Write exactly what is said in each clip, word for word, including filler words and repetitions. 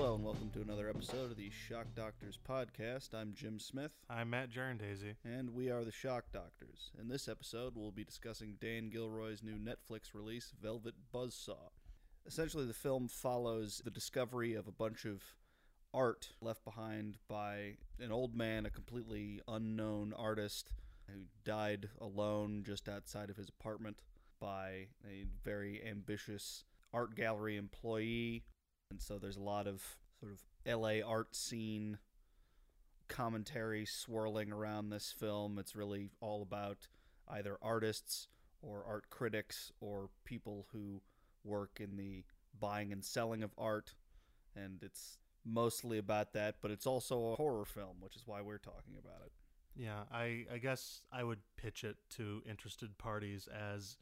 Hello and welcome to another episode of the Shock Doctors podcast. I'm Jim Smith. I'm Matt Jarndazy. And we are the Shock Doctors. In this episode, we'll be discussing Dan Gilroy's new Netflix release, Velvet Buzzsaw. Essentially, the film follows the discovery of a bunch of art left behind by an old man, a completely unknown artist who died alone just outside of his apartment by a very ambitious art gallery employee. And so there's a lot of sort of L A art scene commentary swirling around this film. It's really all about either artists or art critics or people who work in the buying and selling of art. And it's mostly about that, but it's also a horror film, which is why we're talking about it. Yeah, I, I guess I would pitch it to interested parties as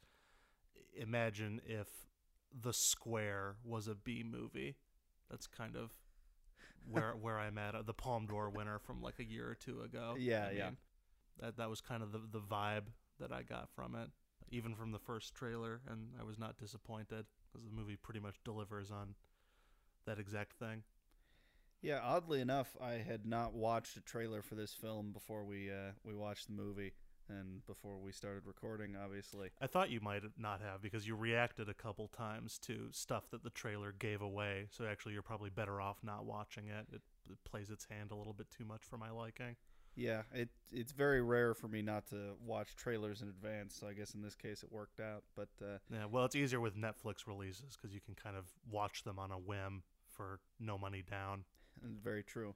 imagine if The Square was a B movie. That's kind of where where I'm at. The Palme d'Or winner from like a year or two ago. Yeah, I mean, yeah. That that was kind of the, the vibe that I got from it, even from the first trailer, and I was not disappointed because the movie pretty much delivers on that exact thing. Yeah, oddly enough, I had not watched a trailer for this film before we uh, we watched the movie. And before we started recording, obviously. I thought you might not have because you reacted a couple times to stuff that the trailer gave away. So actually, you're probably better off not watching it. It, it plays its hand a little bit too much for my liking. Yeah, it it's very rare for me not to watch trailers in advance. So I guess in this case it worked out. But uh, yeah, well, it's easier with Netflix releases because you can kind of watch them on a whim for no money down. Very true.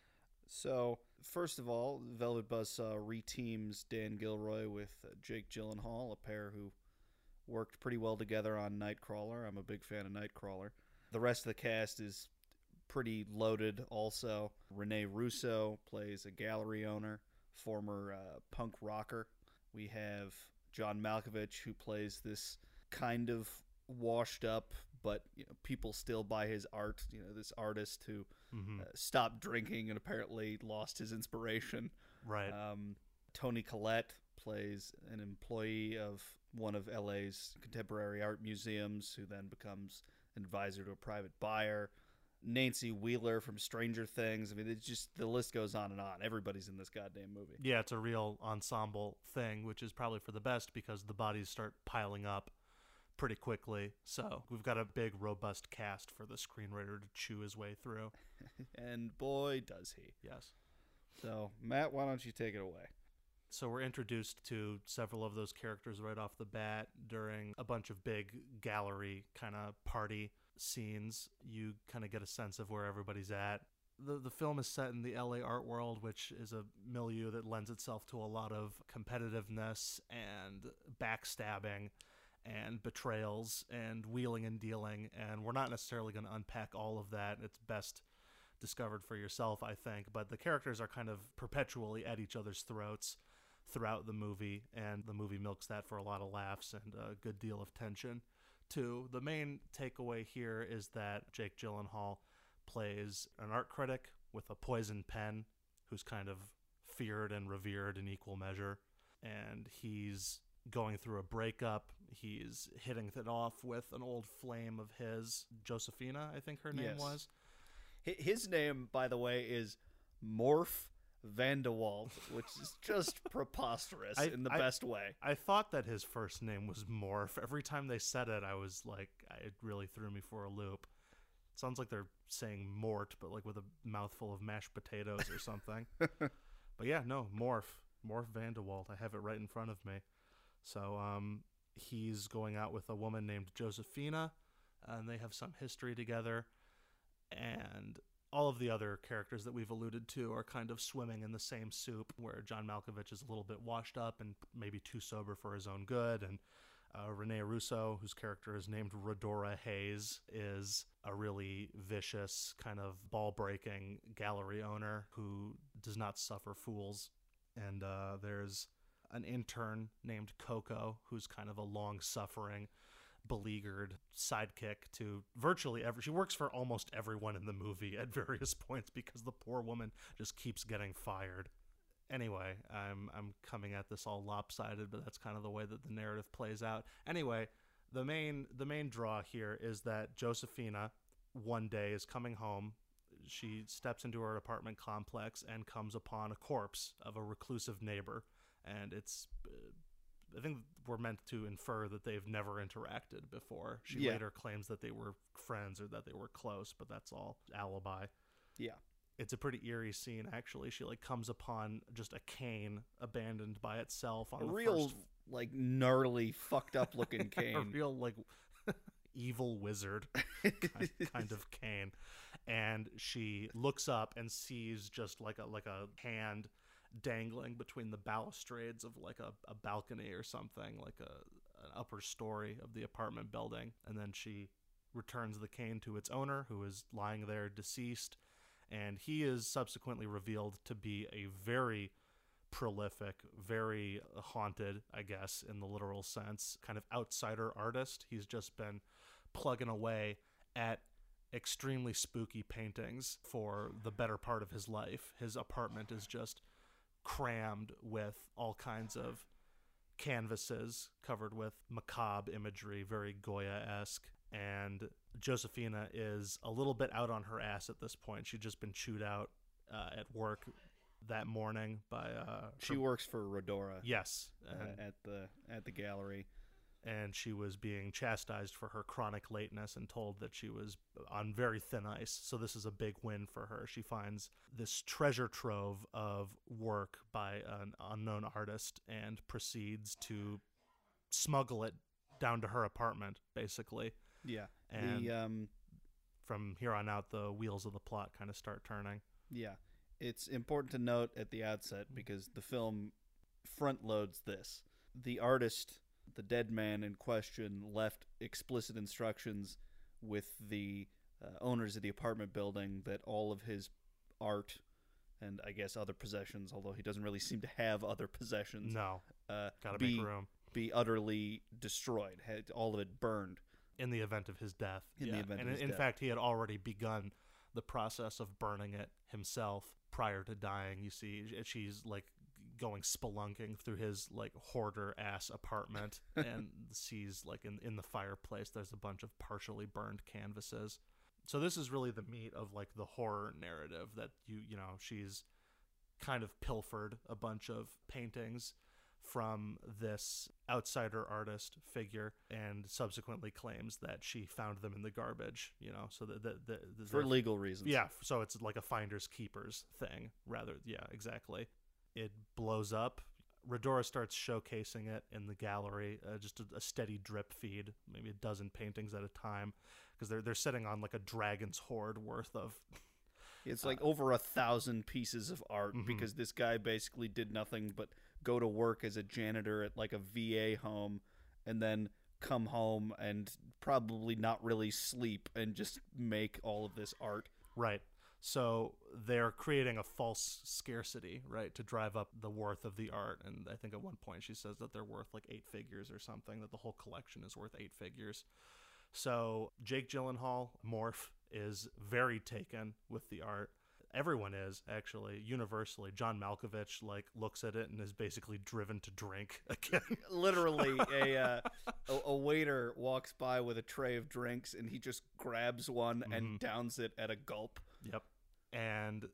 So, first of all, Velvet Buzzsaw reteams Dan Gilroy with Jake Gyllenhaal, a pair who worked pretty well together on Nightcrawler. I'm a big fan of Nightcrawler. The rest of the cast is pretty loaded also. Rene Russo plays a gallery owner, former uh, punk rocker. We have John Malkovich, who plays this kind of washed up, but you know, people still buy his art. You know, this artist who mm-hmm. uh, stopped drinking and apparently lost his inspiration. Right. Um, Toni Collette plays an employee of one of L A's contemporary art museums, who then becomes an advisor to a private buyer. Nancy Wheeler from Stranger Things. I mean, it's just the list goes on and on. Everybody's in this goddamn movie. Yeah, it's a real ensemble thing, which is probably for the best because the bodies start piling up pretty quickly. So we've got a big, robust cast for the screenwriter to chew his way through. And boy, does he. Yes. So, Matt, why don't you take it away? So we're introduced to several of those characters right off the bat during a bunch of big gallery kind of party scenes. You kind of get a sense of where everybody's at. The the film is set in the L A art world, which is a milieu that lends itself to a lot of competitiveness and backstabbing and betrayals and wheeling and dealing, and we're not necessarily going to unpack all of that. It's best discovered for yourself, I think, but the characters are kind of perpetually at each other's throats throughout the movie, and the movie milks that for a lot of laughs and a good deal of tension, too. The main takeaway here is that Jake Gyllenhaal plays an art critic with a poison pen who's kind of feared and revered in equal measure, and he's going through a breakup. He's hitting it off with an old flame of his, Josephina, I think her name yes. was. His name, by the way, is Morph Vandewalt, which is just preposterous I, in the I, best way. I thought that his first name was Morph. Every time they said it, I was like, it really threw me for a loop. It sounds like they're saying Mort, but like with a mouthful of mashed potatoes or something. But yeah, no, Morph. Morph Vandewalt. I have it right in front of me. So um, he's going out with a woman named Josephina, and they have some history together. And all of the other characters that we've alluded to are kind of swimming in the same soup, where John Malkovich is a little bit washed up and maybe too sober for his own good. And uh, Rene Russo, whose character is named Rodora Hayes, is a really vicious, kind of ball-breaking gallery owner who does not suffer fools. And uh, there's an intern named Coco, who's kind of a long-suffering, beleaguered sidekick to virtually every... She works for almost everyone in the movie at various points because the poor woman just keeps getting fired. Anyway, I'm I'm coming at this all lopsided, but that's kind of the way that the narrative plays out. Anyway, the main the main draw here is that Josephina one day is coming home. she steps into her apartment complex and comes upon a corpse of a reclusive neighbor. And it's, uh, I think we're meant to infer that they've never interacted before. She Yeah. later claims that they were friends or that they were close, but that's all alibi. Yeah. It's a pretty eerie scene, actually. She like comes upon just a cane abandoned by itself on A the real, first, like, gnarly, fucked up looking a cane. real like evil wizard kind, kind of cane. And she looks up and sees just like a like a hand dangling between the balustrades of like a, a balcony or something, like a an upper story of the apartment building. And then she returns the cane to its owner, who is lying there deceased. And he is subsequently revealed to be a very prolific, very haunted, I guess, in the literal sense, kind of outsider artist. He's just been plugging away at extremely spooky paintings for the better part of his life. His apartment is just crammed with all kinds of canvases covered with macabre imagery, very Goya-esque. And Josefina is a little bit out on her ass at this point. She'd just been chewed out uh, at work that morning by uh, She her- works for Rodora yes, uh, and, at the at the gallery. and she was being chastised for her chronic lateness and told that she was on very thin ice. So this is a big win for her. She finds this treasure trove of work by an unknown artist and proceeds to smuggle it down to her apartment, basically. Yeah. And the um from here on out, the wheels of the plot kind of start turning. yeah. It's important to note at the outset because the film front loads this. The artist, the dead man in question, left explicit instructions with the uh, owners of the apartment building that all of his art and I guess other possessions, although he doesn't really seem to have other possessions, No, uh, gotta be, make room. be utterly destroyed, had all of it burned. In the event of his death. In the yeah. event and of his in death. fact, he had already begun the process of burning it himself prior to dying. You see, she's like going spelunking through his like hoarder ass apartment and sees like in, in the fireplace there's a bunch of partially burned canvases. So this is really the meat of like the horror narrative, that you you know she's kind of pilfered a bunch of paintings from this outsider artist figure and subsequently claims that she found them in the garbage, you know, so that the, the, the, For legal reasons. yeah, so it's like a finders keepers thing rather. Yeah, exactly. It blows up. Rodora starts showcasing it in the gallery, uh, just a, a steady drip feed, maybe a dozen paintings at a time, because they're they're sitting on like a dragon's hoard worth of. It's like Uh, over a thousand pieces of art Mhm. because this guy basically did nothing but go to work as a janitor at like a V A home and then come home and probably not really sleep and just make all of this art. Right. So they're creating a false scarcity, right, to drive up the worth of the art. And I think at one point she says that they're worth like eight figures or something, that the whole collection is worth eight figures. So Jake Gyllenhaal, Morph, is very taken with the art. Everyone is, actually, universally. John Malkovich like looks at it and is basically driven to drink again. Literally, a, uh, a a waiter walks by with a tray of drinks and he just grabs one and downs it at a gulp. Yep. And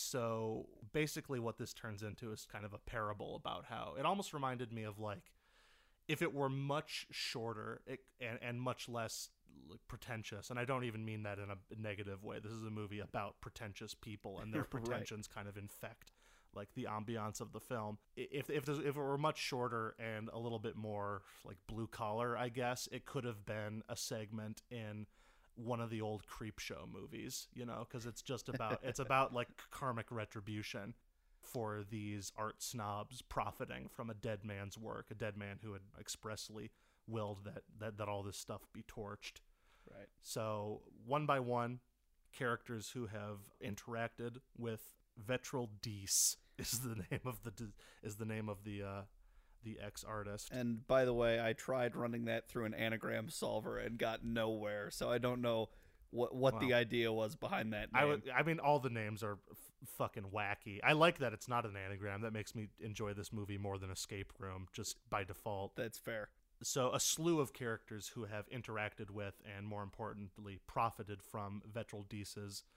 so basically what this turns into is kind of a parable about how it almost reminded me of like if it were much shorter it, and, and much less like, pretentious. And I don't even mean that in a negative way. This is a movie about pretentious people and their Right. pretensions kind of infect like the ambiance of the film. I- If if there's, if it were much shorter and a little bit more like blue collar, I guess it could have been a segment in one of the old Creepshow movies, you know, because it's just about it's about like karmic retribution for these art snobs profiting from a dead man's work, a dead man who had expressly willed that that, that all this stuff be torched. Right. So one by one, characters who have interacted with Vetril Dees is the name of the is the name of the uh, the ex-artist. And by the way, I tried running that through an anagram solver and got nowhere, so I don't know what what the Wow. idea was behind that name. I would, I mean, all the names are f- fucking wacky. I like that it's not an anagram. That makes me enjoy this movie more than Escape Room, just by default. That's fair. So a slew of characters who have interacted with and, more importantly, profited from Vetril Dees's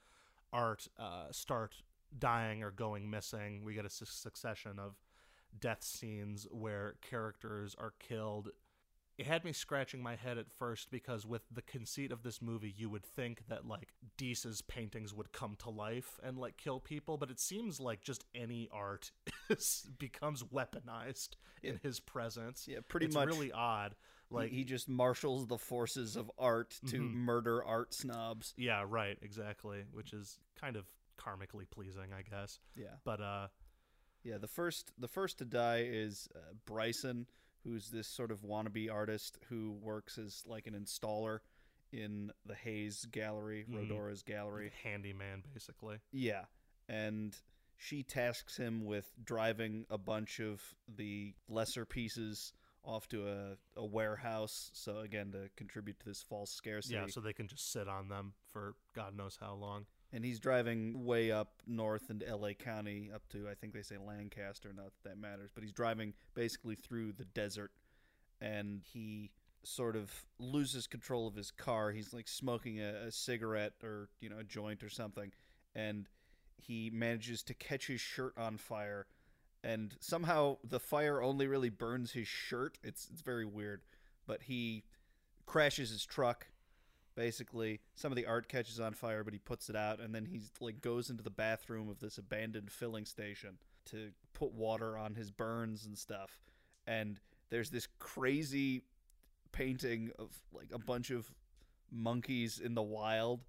art uh, start dying or going missing. We get a su- succession of death scenes where characters are killed. It had me scratching my head at first because with the conceit of this movie, you would think that like Deese's paintings would come to life and like kill people, but it seems like just any art is, becomes weaponized Yeah. in his presence. Yeah, pretty it's much. really odd. Like he, he just marshals the forces of art to Mhm. murder art snobs. yeah, right, exactly, which is kind of karmically pleasing, I guess. Yeah. But uh Yeah, the first the first to die is uh, Bryson, who's this sort of wannabe artist who works as like an installer in the Hayes Gallery, Mhm. Rodora's gallery. handyman basically. Yeah, and she tasks him with driving a bunch of the lesser pieces off to a, a warehouse, so again to contribute to this false scarcity. Yeah, so they can just sit on them for God knows how long. And he's driving way up north into L A County, up to, I think they say Lancaster, not that that matters, but he's driving basically through the desert, and he sort of loses control of his car. He's like smoking a, a cigarette or, you know, a joint or something, and he manages to catch his shirt on fire, and somehow the fire only really burns his shirt. It's, it's very weird, but he crashes his truck. Basically, some of the art catches on fire, but he puts it out, and then he's like goes into the bathroom of this abandoned filling station to put water on his burns and stuff. And there's this crazy painting of like a bunch of monkeys in the wild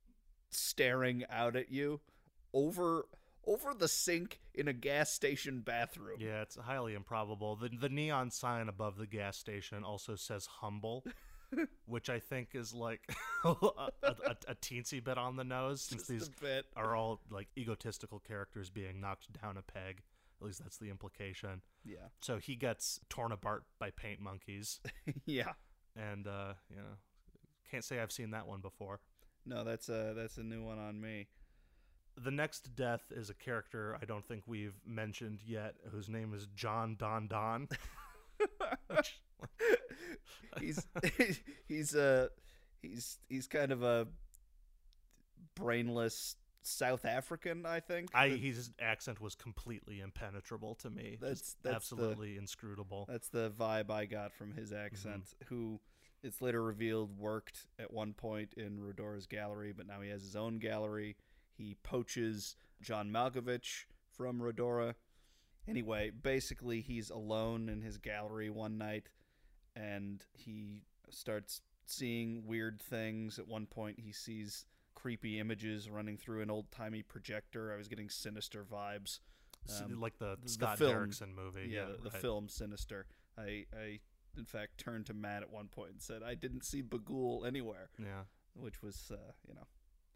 staring out at you over over the sink in a gas station bathroom. Yeah, it's highly improbable. The the neon sign above the gas station also says humble, which I think is like a, a, a, a teensy bit on the nose, since Just these a bit. are all like egotistical characters being knocked down a peg. At least that's the implication. Yeah. So he gets torn apart by paint monkeys, Yeah. and uh, you know, can't say I've seen that one before. No, that's a that's a new one on me. The next death is a character I don't think we've mentioned yet, whose name is John Don Don. Which- he's he's uh he's he's kind of a brainless South African, I think. I his accent was completely impenetrable to me. That's- Just that's absolutely inscrutable. That's the vibe I got from his accent. Mm-hmm. Who it's later revealed worked at one point in Rodora's gallery, but now he has his own gallery. He poaches John Malkovich from Rodora. Anyway, basically he's alone in his gallery one night, and he starts seeing weird things. At one point he sees creepy images running through an old-timey projector. I was getting Sinister vibes. S- Um, like the, the Scott film- Derrickson movie. yeah, Yeah, the, the right. film Sinister. I, I, in fact, turned to Matt at one point and said, I didn't see Bagul anywhere, Yeah. which was, uh, you know,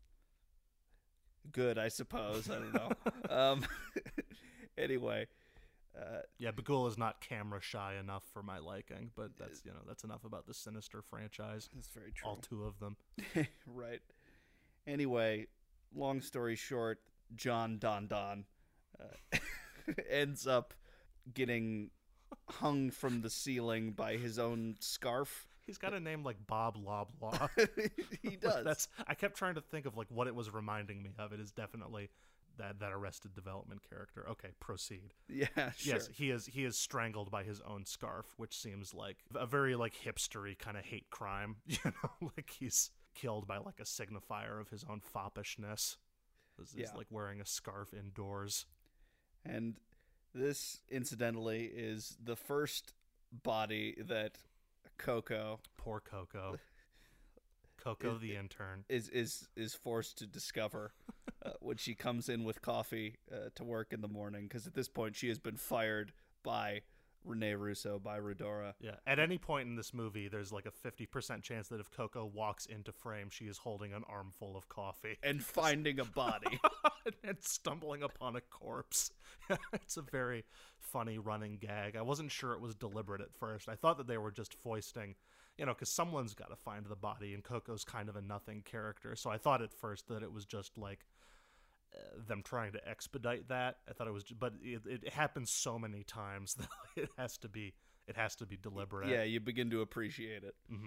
good, I suppose. I don't know. um, anyway, uh, Yeah, Bagul is not camera shy enough for my liking, but that's you know that's enough about the Sinister franchise. that's very true. All two of them. Right. Anyway, long story short, John Don Don uh, ends up getting hung from the ceiling by his own scarf. He's got a name like Bob Loblaw. He does. That's I kept trying to think of like what it was reminding me of. It is definitely that that Arrested Development character. Okay, proceed. Yeah, sure. Yes, he is he is strangled by his own scarf, which seems like a very like hipstery kind of hate crime. You know, like he's killed by like a signifier of his own foppishness. Is Yeah. like wearing a scarf indoors. And this, incidentally, is the first body that Coco Poor Coco. Coco It- the intern. is is is forced to discover uh, when she comes in with coffee uh, to work in the morning, because at this point she has been fired by Rene Russo, by Rodora. Yeah. At any point in this movie, there's like a fifty percent chance that if Coco walks into frame, she is holding an armful of coffee And finding a body. and stumbling upon a corpse. It's a very funny running gag. I wasn't sure it was deliberate at first. I thought that they were just foisting, you know, because someone's got to find the body, and Coco's kind of a nothing character. So I thought at first that it was just like uh, them trying to expedite that. I thought it was, but it, it happens so many times that it has to be, it has to be deliberate. Yeah, you begin to appreciate it. hmm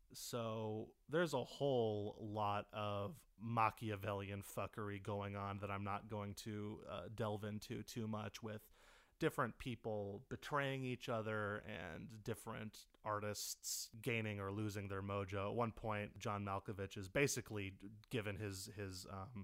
So there's a whole lot of Machiavellian fuckery going on that I'm not going to uh, delve into too much, with different people betraying each other and different artists gaining or losing their mojo. At one point, John Malkovich is basically given his his um,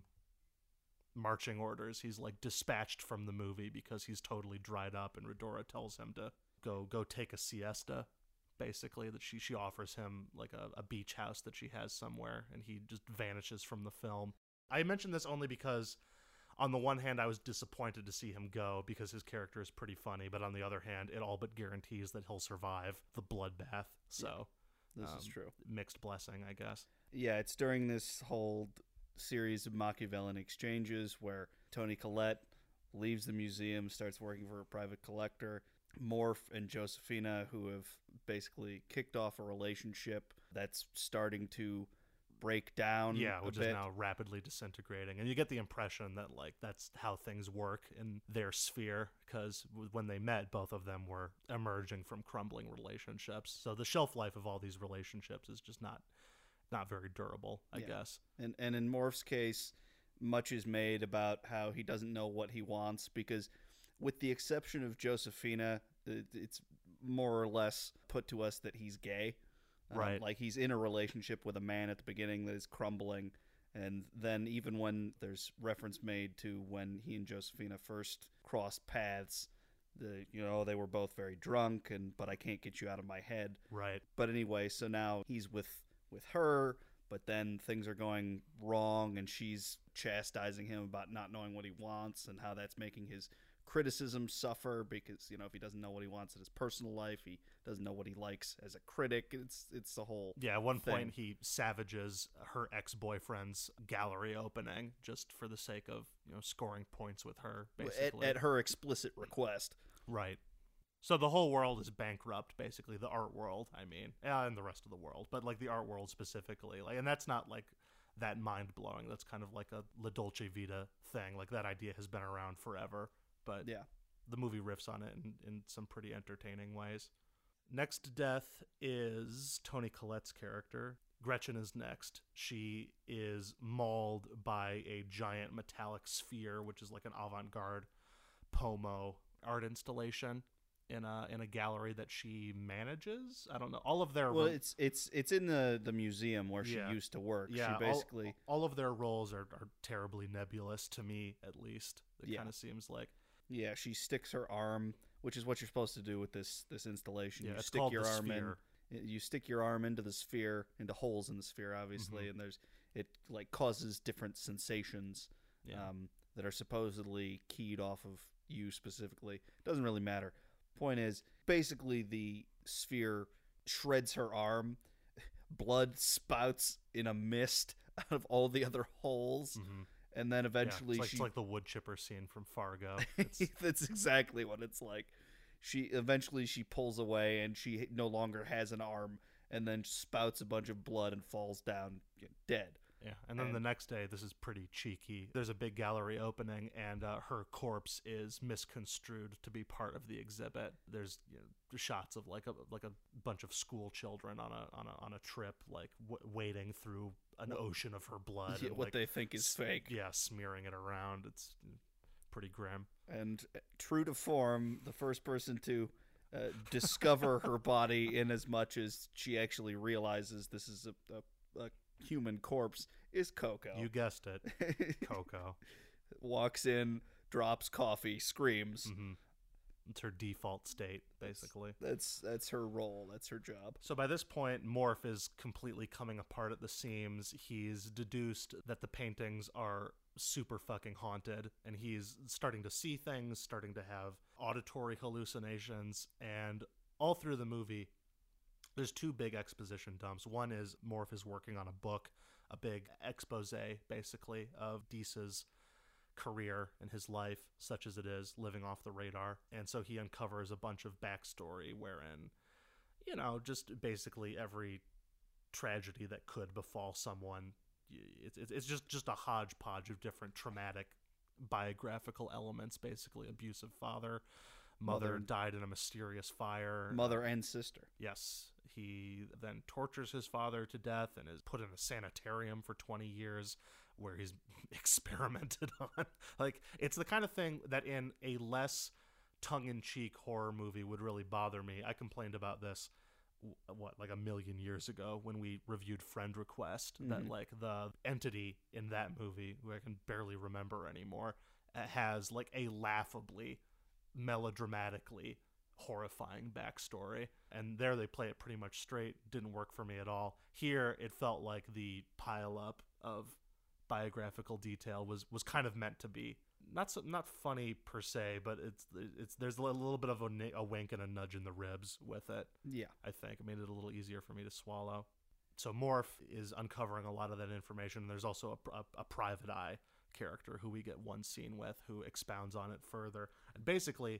marching orders. He's like dispatched from the movie because he's totally dried up, and Redora tells him to go go take a siesta. Basically, that she she offers him like a, a beach house that she has somewhere, and he just vanishes from the film. I mention this only because, on the one hand, I was disappointed to see him go because his character is pretty funny, but on the other hand, it all but guarantees that he'll survive the bloodbath. So, yeah, this um, is true. Mixed blessing, I guess. Yeah, it's during this whole series of Machiavellian exchanges where Toni Collette leaves the museum, starts working for a private collector. Morph and Josephina, who have basically kicked off a relationship that's starting to break down. Yeah, a which bit. is now rapidly disintegrating. And you get the impression that, like, that's how things work in their sphere, because when they met, both of them were emerging from crumbling relationships. So the shelf life of all these relationships is just not not very durable, I Yeah. guess. And and in Morph's case, much is made about how he doesn't know what he wants, because with the exception of Josephina, it's more or less put to us that he's gay. Um, Right. Like he's in a relationship with a man at the beginning that is crumbling. And then even when there's reference made to when he and Josephina first crossed paths, the you know, they were both very drunk, and but I can't get you out of my head. Right. But anyway, so now he's with with her, but then things are going wrong, and she's chastising him about not knowing what he wants and how that's making his criticism suffer, because, you know, if he doesn't know what he wants in his personal life, he doesn't know what he likes as a critic. It's it's the whole Yeah, at one thing. point he savages her ex-boyfriend's gallery opening just for the sake of, you know, scoring points with her, at, basically. at her explicit request. Right. So the whole world is bankrupt, basically, the art world, I mean, and the rest of the world, but like the art world specifically. Like, and that's not like that mind-blowing. That's kind of like a La Dolce Vita thing. Like, that idea has been around forever, but Yeah. the movie riffs on it in, in some pretty entertaining ways. Next death is Toni Collette's character. Gretchen is next. She is mauled by a giant metallic sphere, which is like an avant-garde Pomo art installation in a in a gallery that she manages. I don't know. All of their Well, ro- it's it's it's in the, the museum where she Yeah. used to work. yeah, She basically all, all of their roles are, are terribly nebulous to me, at least. It Yeah. kind of seems like. yeah, she sticks her arm, which is what you're supposed to do with this this installation. Yeah, you it's stick called your the arm sphere. in. You stick your arm into the sphere, into holes in the sphere, obviously, Mhm. and there's it like causes different sensations Yeah. um, that are supposedly keyed off of you specifically. Doesn't really matter. Point is, basically, the sphere shreds her arm. Blood spouts in a mist out of all the other holes, Mhm. and then eventually yeah, it's, like, she it's like the wood chipper scene from Fargo. It's, That's exactly what it's like. She eventually she pulls away, and she no longer has an arm, and then spouts a bunch of blood and falls down, you know, dead. yeah, and then And- the next day, this is pretty cheeky. There's a big gallery opening, and uh, her corpse is misconstrued to be part of the exhibit. There's, you know, shots of like a like a bunch of school children on a on a on a trip, like w- wading through an ocean of her blood. Yeah, and, what like, they think is s- fake. Yeah, smearing it around. It's pretty grim. And uh, true to form, the first person to uh, discover her body, in as much as she actually realizes this is a, a, a human corpse, is Coco. You guessed it, Coco. Walks in, drops coffee, screams. hmm It's her default state, basically. That's that's her role. That's her job. So by this point, Morph is completely coming apart at the seams. He's deduced that the paintings are super fucking haunted, and he's starting to see things, starting to have auditory hallucinations, and all through the movie, there's two big exposition dumps. One is Morph is working on a book, a big expose, basically, of Deese's career and his life, such as it is, living off the radar. And so he uncovers a bunch of backstory wherein, you know, just basically every tragedy that could befall someone, it's, it's, it's just, just a hodgepodge of different traumatic biographical elements, basically. Abusive father, mother, Mother. died in a mysterious fire. Mother and sister. Yes, He then tortures his father to death and is put in a sanitarium for twenty years where he's experimented on. Like, it's the kind of thing that in a less tongue-in-cheek horror movie would really bother me. I complained about this, what, like a million years ago when we reviewed Friend Request, mm-hmm. that like the entity in that movie, who I can barely remember anymore, has like a laughably, melodramatically horrifying backstory. And there they play it pretty much straight. Didn't work for me at all. Here, it felt like the pile-up of biographical detail was was kind of meant to be not so, not funny per se, but it's it's there's a little bit of a, a wink and a nudge in the ribs with it. Yeah, I think it made it a little easier for me to swallow. So Morph is uncovering a lot of that information. There's also a, a, a private eye character who we get one scene with, who expounds on it further. And basically,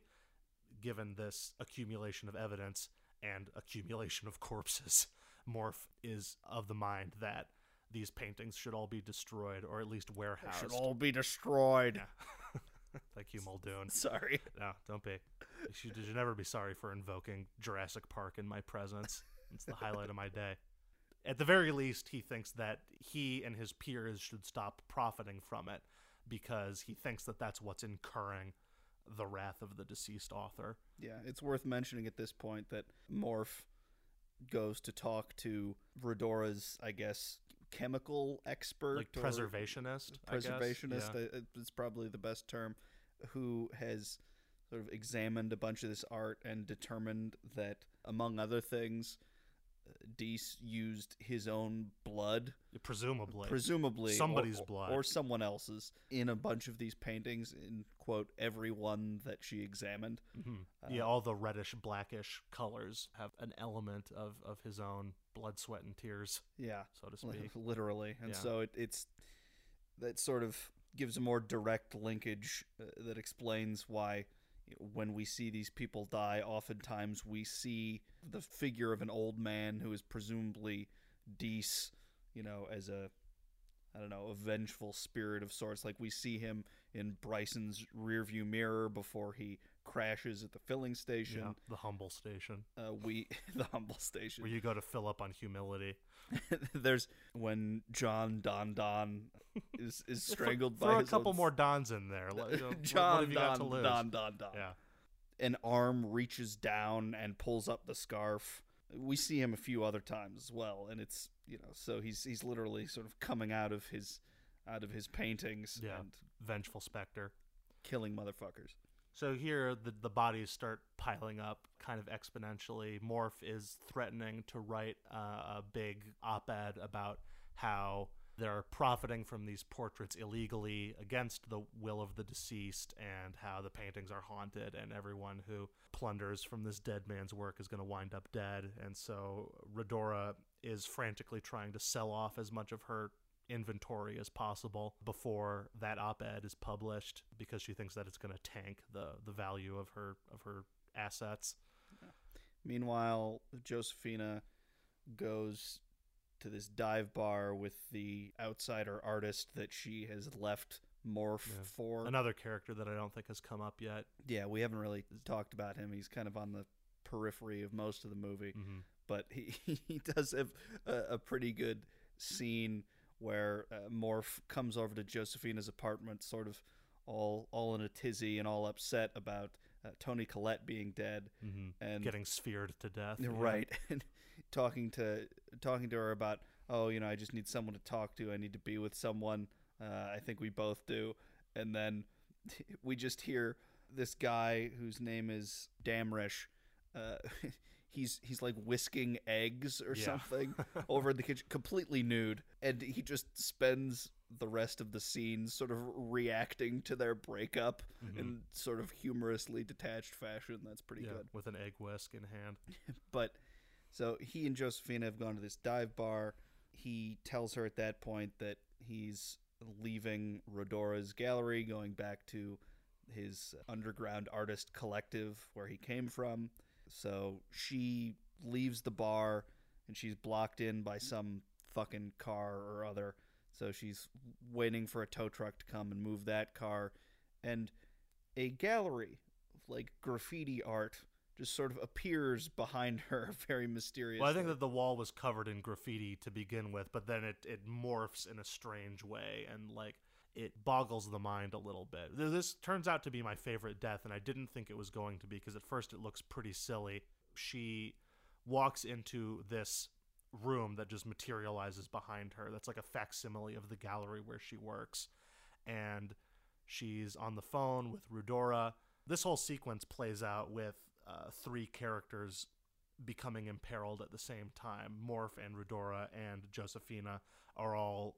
given this accumulation of evidence and accumulation of corpses, Morph is of the mind that these paintings should all be destroyed, or at least warehoused. They should all be destroyed. Yeah. Thank you, Muldoon. Sorry. No, don't be. You should, you should never be sorry for invoking Jurassic Park in my presence. It's the highlight of my day. At the very least, he thinks that he and his peers should stop profiting from it because he thinks that that's what's incurring the wrath of the deceased author. Yeah, it's worth mentioning at this point that Morph goes to talk to Redora's, I guess, chemical expert, like preservationist. Preservationist, I guess. Yeah. It's probably the best term, who has sort of examined a bunch of this art and determined that, among other things, Deese used his own blood, presumably, presumably somebody's or, blood, or someone else's, in a bunch of these paintings. In quote, every one that she examined. Mm-hmm. Uh, yeah, all the reddish, blackish colors have an element of, of his own blood, sweat, and tears. Yeah, so to speak, literally. And yeah. so it, it's that sort of gives a more direct linkage uh, that explains why, you know, when we see these people die, oftentimes we see the figure of an old man who is presumably Deese, you know, as a, I don't know, a vengeful spirit of sorts. Like we see him in Bryson's rearview mirror before he crashes at the filling station. Yeah, the humble station. Uh, we the humble station where you go to fill up on humility. There's when John Don Don is is strangled Throw by a his couple own... more Dons in there. Like, you know, John what have you Don got to lose? Don Don Don. Yeah. An arm reaches down and pulls up the scarf. We see him a few other times as well, and it's, you know, so he's he's literally sort of coming out of his out of his paintings, yeah, and vengeful specter, killing motherfuckers. So here the the bodies start piling up kind of exponentially. Morph is threatening to write uh, a big op-ed about how they're profiting from these portraits illegally against the will of the deceased, and how the paintings are haunted, and everyone who plunders from this dead man's work is going to wind up dead. And so Redora is frantically trying to sell off as much of her inventory as possible before that op-ed is published, because she thinks that it's going to tank the the value of her of her assets. Yeah. Meanwhile, Josephina goes to this dive bar with the outsider artist that she has left Morph yeah. for. Another character that I don't think has come up yet. Yeah, we haven't really talked about him. He's kind of on the periphery of most of the movie. Mm-hmm. But he, he does have a, a pretty good scene where uh, Morph comes over to Josephina's apartment, sort of all all in a tizzy and all upset about uh, Toni Collette being dead, mm-hmm. and getting sphered to death. Right, yeah. And talking to talking to her about, oh, you know, I just need someone to talk to. I need to be with someone. Uh, I think we both do. And then we just hear this guy whose name is Damrish. Uh, he's he's like whisking eggs or yeah. something over in the kitchen, completely nude, and he just spends the rest of the scene sort of reacting to their breakup mm-hmm. in sort of humorously detached fashion. That's pretty yeah, good. With an egg whisk in hand. But so he and Josephina have gone to this dive bar. He tells her at that point that he's leaving Redora's gallery, going back to his underground artist collective where he came from. So she leaves the bar, and she's blocked in by some fucking car or other. So she's waiting for a tow truck to come and move that car. And a gallery of, like, graffiti art just sort of appears behind her very mysteriously. Well, I think that the wall was covered in graffiti to begin with, but then it, it morphs in a strange way, and like it boggles the mind a little bit. This turns out to be my favorite death, and I didn't think it was going to be, because at first it looks pretty silly. She walks into this room that just materializes behind her. That's like a facsimile of the gallery where she works. And she's on the phone with Rudora. This whole sequence plays out with uh, three characters becoming imperiled at the same time. Morph and Rudora and Josephina are all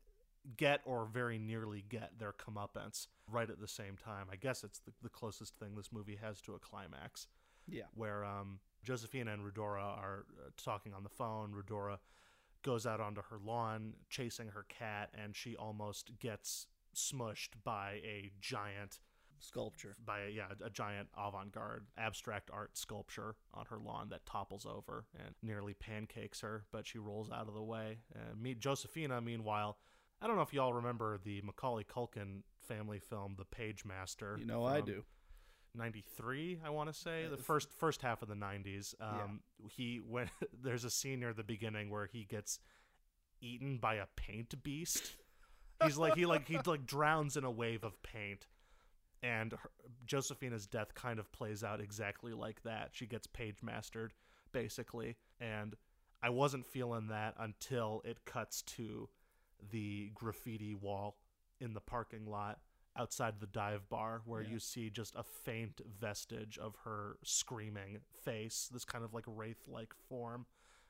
get or very nearly get their comeuppance right at the same time. I guess it's the, the closest thing this movie has to a climax. Yeah. Where um, Josephina and Rudora are uh, talking on the phone. Rudora goes out onto her lawn chasing her cat, and she almost gets smushed by a giant sculpture, by a, yeah, a giant avant-garde abstract art sculpture on her lawn that topples over and nearly pancakes her, but she rolls out of the way. And meet Josephina, meanwhile, I don't know if y'all remember the Macaulay Culkin family film, The Page Master. You know I do. ninety-three, I want to say, the first first half of the nineties. Um, yeah. He when there's a scene near the beginning where he gets eaten by a paint beast. He's like he like he like drowns in a wave of paint, and her, Josephina's death kind of plays out exactly like that. She gets page mastered, basically, and I wasn't feeling that until it cuts to the graffiti wall in the parking lot outside the dive bar, where yeah. you see just a faint vestige of her screaming face, this kind of like wraith-like form,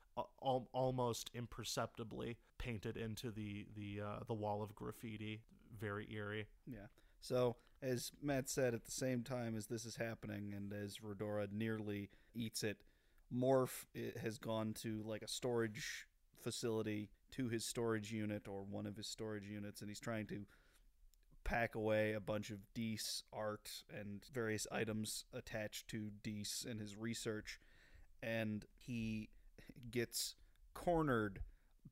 al- almost imperceptibly painted into the the uh, the wall of graffiti. Very eerie. Yeah. So, as Matt said, at the same time as this is happening, and as Rudora nearly eats it, Morph has gone to like a storage facility, to his storage unit, or one of his storage units, and he's trying to pack away a bunch of Deese art and various items attached to Deese in his research, and he gets cornered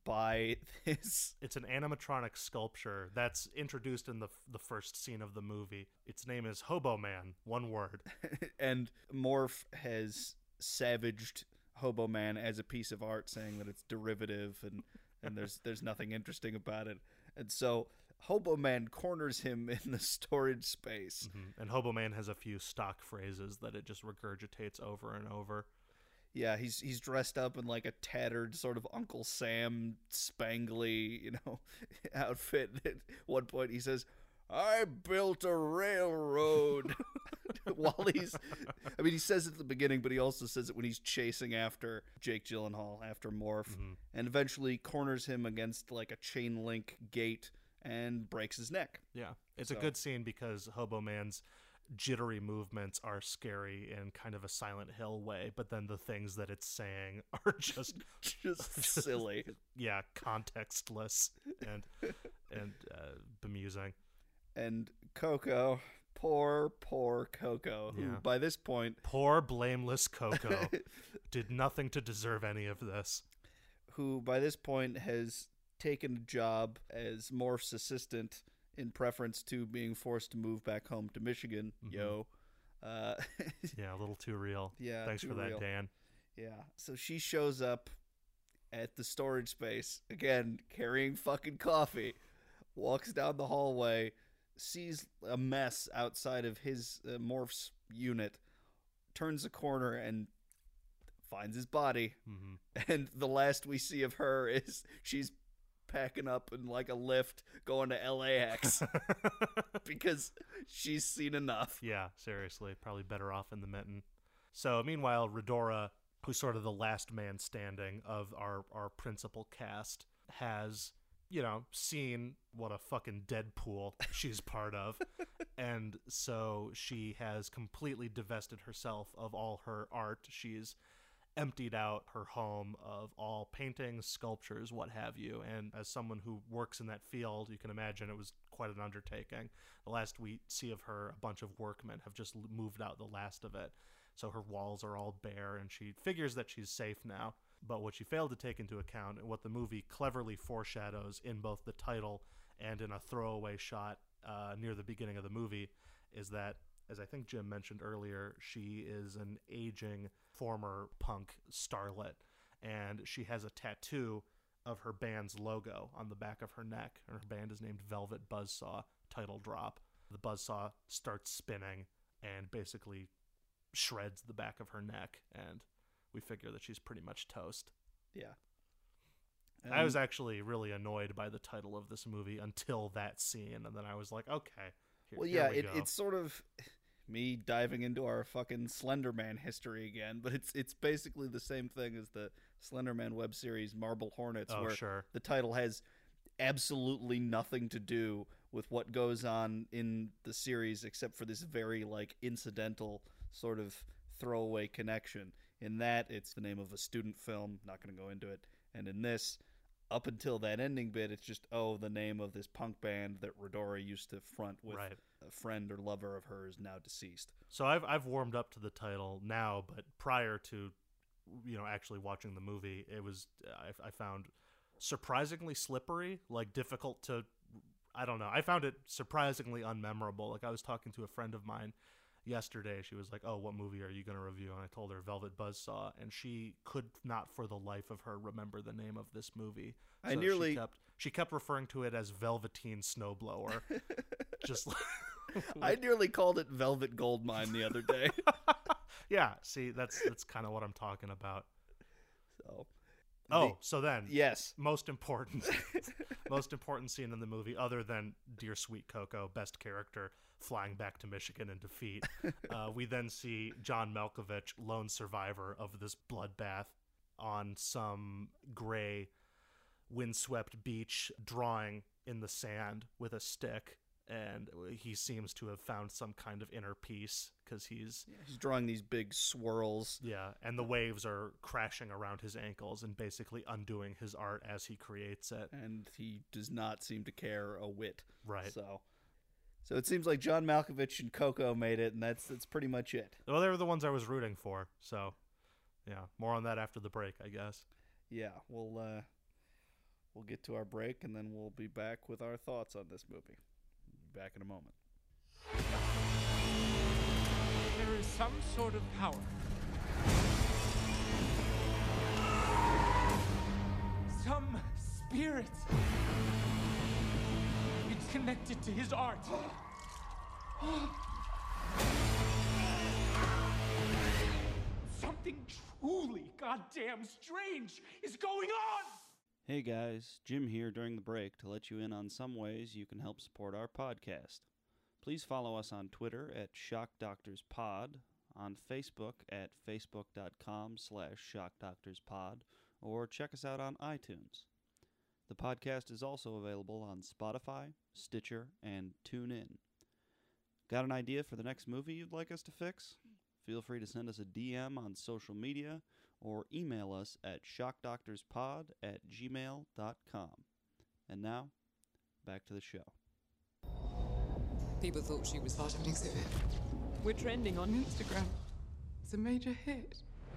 by this. It's an animatronic sculpture that's introduced in the the first scene of the movie. Its name is Hobo Man, one word. And Morph has savaged Hobo Man as a piece of art, saying that it's derivative and and there's there's nothing interesting about it. And so Hobo Man corners him in the storage space. Mm-hmm. And Hobo Man has a few stock phrases that it just regurgitates over and over. Yeah, he's he's dressed up in like a tattered sort of Uncle Sam spangly, you know, outfit. At one point he says, "I built a railroad." While he's, I mean, he says it at the beginning, but he also says it when he's chasing after Jake Gyllenhaal, after Morph, mm-hmm. and eventually corners him against like a chain link gate and breaks his neck. Yeah, it's so. a good scene because Hobo Man's jittery movements are scary in kind of a Silent Hill way, but then the things that it's saying are just just silly. Yeah, contextless and and uh, bemusing. And Coco, poor poor Coco, who yeah. by this point, poor blameless Coco, did nothing to deserve any of this. Who by this point has taken a job as Morph's assistant, in preference to being forced to move back home to Michigan. Mm-hmm. Yo. Uh, yeah, a little too real. Yeah, Thanks for that, real. Dan. Yeah. So she shows up at the storage space, again, carrying fucking coffee, walks down the hallway, sees a mess outside of his uh, Morph's unit, turns a corner, and finds his body. Mm-hmm. And the last we see of her is she's packing up in like a lift going to L A X because she's seen enough. Yeah, seriously, probably better off in the mitten. So meanwhile, Rudora, who's sort of the last man standing of our our principal cast, has, you know, seen what a fucking Deadpool she's part of, and so she has completely divested herself of all her art. She's emptied out her home of all paintings, sculptures, what have you. And as someone who works in that field, you can imagine it was quite an undertaking. The last we see of her, a bunch of workmen have just moved out the last of it. So her walls are all bare, and she figures that she's safe now. But what she failed to take into account, and what the movie cleverly foreshadows in both the title and in a throwaway shot uh, near the beginning of the movie, is that as I think Jim mentioned earlier, she is an aging former punk starlet, and she has a tattoo of her band's logo on the back of her neck. And her band is named Velvet Buzzsaw. Title drop. The buzzsaw starts spinning and basically shreds the back of her neck, and we figure that she's pretty much toast. Yeah. Um, I was actually really annoyed by the title of this movie until that scene, and then I was like, okay, here, well, yeah, here we it, go. it's sort of me diving into our fucking Slender Man history again, but it's it's basically the same thing as the Slender Man web series Marble Hornets, oh, where sure. the title has absolutely nothing to do with what goes on in the series except for this very like incidental sort of throwaway connection. In that, it's the name of a student film, not going to go into it, and in this, up until that ending bit, it's just, oh, the name of this punk band that Redora used to front with Right. a friend or lover of hers now deceased. So I've I've warmed up to the title now, but prior to, you know, actually watching the movie, it was I, I found surprisingly slippery, like difficult to, I don't know. I found it surprisingly unmemorable. Like I was talking to a friend of mine yesterday. She was like, oh, what movie are you going to review? And I told her Velvet Buzzsaw, and she could not for the life of her remember the name of this movie. I So nearly- she kept, she kept referring to it as Velveteen Snowblower. Just like I nearly called it Velvet Goldmine the other day. yeah, see, that's that's kind of what I'm talking about. So, Oh, so then, yes. most important, most important scene in the movie, other than Dear Sweet Coco, best character, flying back to Michigan in defeat. uh, we then see John Malkovich, lone survivor of this bloodbath, on some gray, windswept beach, drawing in the sand with a stick. And he seems to have found some kind of inner peace because he's He's drawing these big swirls. yeah, and the waves are crashing around his ankles and basically undoing his art as he creates it. And he does not seem to care a whit. Right. So, so it seems like John Malkovich and Coco made it, and that's that's pretty much it. Well, they were the ones I was rooting for. So, yeah, more on that after the break, I guess. Yeah, we'll uh, we'll get to our break, and then we'll be back with our thoughts on this movie. Be back in a moment. There is some sort of power. Some spirit. It's connected to his art. Something truly goddamn strange is going on! Hey guys, Jim here during the break to let you in on some ways you can help support our podcast. Please follow us on Twitter at Shock Doctors Pod, on Facebook at facebook.com slash shockdoctorspod, or check us out on iTunes. The podcast is also available on Spotify, Stitcher, and TuneIn. Got an idea for the next movie you'd like us to fix? Feel free to send us a D M on social media or email us at shockdoctorspod at gmail dot com. And now, back to the show. People thought she was part of an exhibit. We're trending on Instagram. It's a major hit.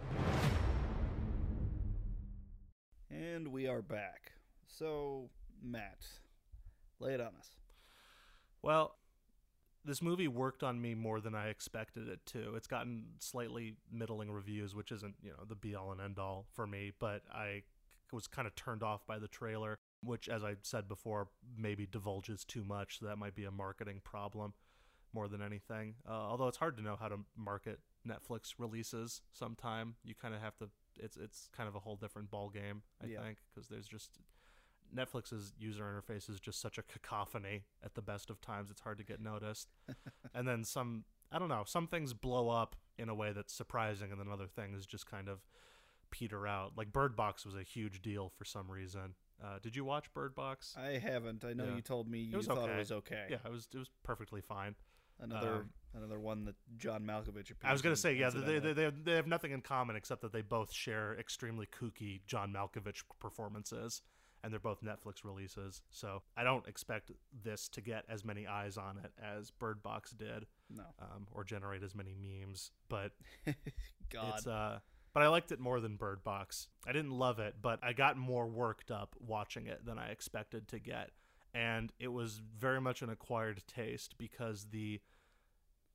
And we are back. So, Matt, lay it on us. Well, this movie worked on me more than I expected it to. It's gotten slightly middling reviews, which isn't, you know, the be-all and end-all for me, but I was kind of turned off by the trailer, which, as I said before, maybe divulges too much, so that might be a marketing problem more than anything. Uh, although it's hard to know how to market Netflix releases sometime. You kind of have to, it's it's kind of a whole different ballgame, I Yeah. think, because there's just... Netflix's user interface is just such a cacophony at the best of times. It's hard to get noticed. And then some, I don't know, some things blow up in a way that's surprising, and then other things just kind of peter out. Like Bird Box was a huge deal for some reason. Uh, did you watch Bird Box? I haven't. I know Yeah. you told me you was thought okay. it was okay. Yeah, it was it was perfectly fine. Another Um, another one that John Malkovich appears I was going in to say, yeah, they, they, incidentally. they, have, they have nothing in common except that they both share extremely kooky John Malkovich performances, and they're both Netflix releases. So I don't expect this to get as many eyes on it as Bird Box did, No. um, or generate as many memes. But God. it's uh, but I liked it more than Bird Box. I didn't love it, but I got more worked up watching it than I expected to get, and it was very much an acquired taste because the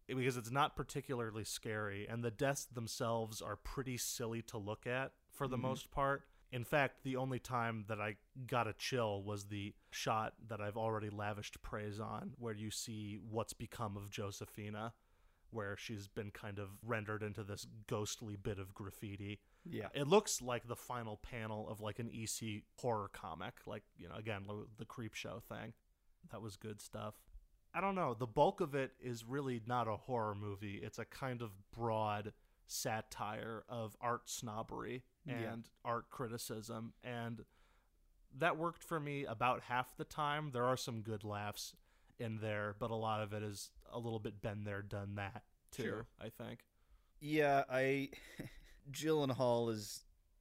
because it's not particularly scary, and the deaths themselves are pretty silly to look at for the mm-hmm. most part. In fact, the only time that I got a chill was the shot that I've already lavished praise on, where you see what's become of Josephina, where she's been kind of rendered into this ghostly bit of graffiti. Yeah. It looks like the final panel of like an E C horror comic, like, you know, again, the Creep Show thing. That was good stuff. I don't know. The bulk of it is really not a horror movie. It's a kind of broad satire of art snobbery and yeah. art criticism. And that worked for me about half the time. There are some good laughs in there, but a lot of it is a little bit been there, done that, too, sure. I think. Yeah, I... Gyllenhaal is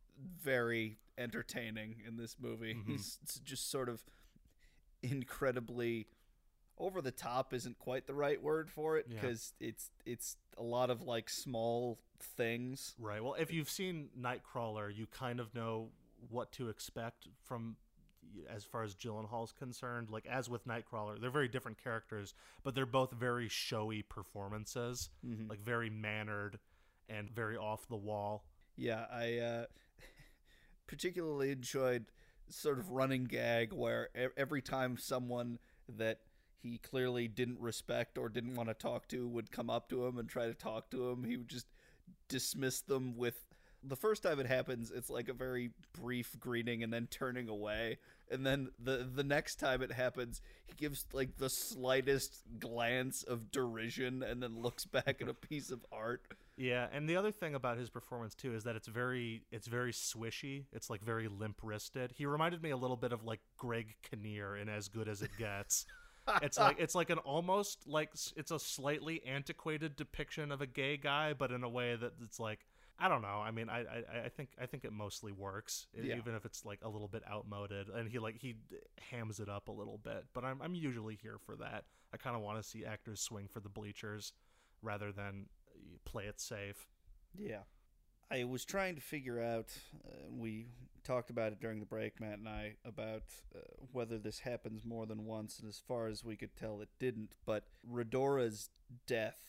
very entertaining in this movie. Mm-hmm. He's just sort of incredibly... over the top isn't quite the right word for it, because yeah. it's it's a lot of like small things. Right. Well, if you've seen Nightcrawler, you kind of know what to expect from as far as Gyllenhaal's concerned. Like, as with Nightcrawler, they're very different characters, but they're both very showy performances, mm-hmm. like very mannered and very off the wall. Yeah, I uh, particularly enjoyed sort of running gag where every time someone that he clearly didn't respect or didn't want to talk to would come up to him and try to talk to him, he would just dismiss them with... The first time it happens, it's like a very brief greeting and then turning away. And then the the next time it happens, he gives like the slightest glance of derision and then looks back at a piece of art. Yeah, and the other thing about his performance too is that it's very it's very swishy. It's like very limp-wristed. He reminded me a little bit of like Greg Kinnear in As Good as It Gets. It's like it's like an almost like it's a slightly antiquated depiction of a gay guy, but in a way that it's like, I don't know. I mean, I I, I think I think it mostly works, yeah. even if it's like a little bit outmoded. And he like he hams it up a little bit, but I'm I'm usually here for that. I kind of want to see actors swing for the bleachers rather than play it safe. Yeah, I was trying to figure out. Uh, we talked about it during the break, Matt and I, about uh, whether this happens more than once, and as far as we could tell, it didn't. But Redora's death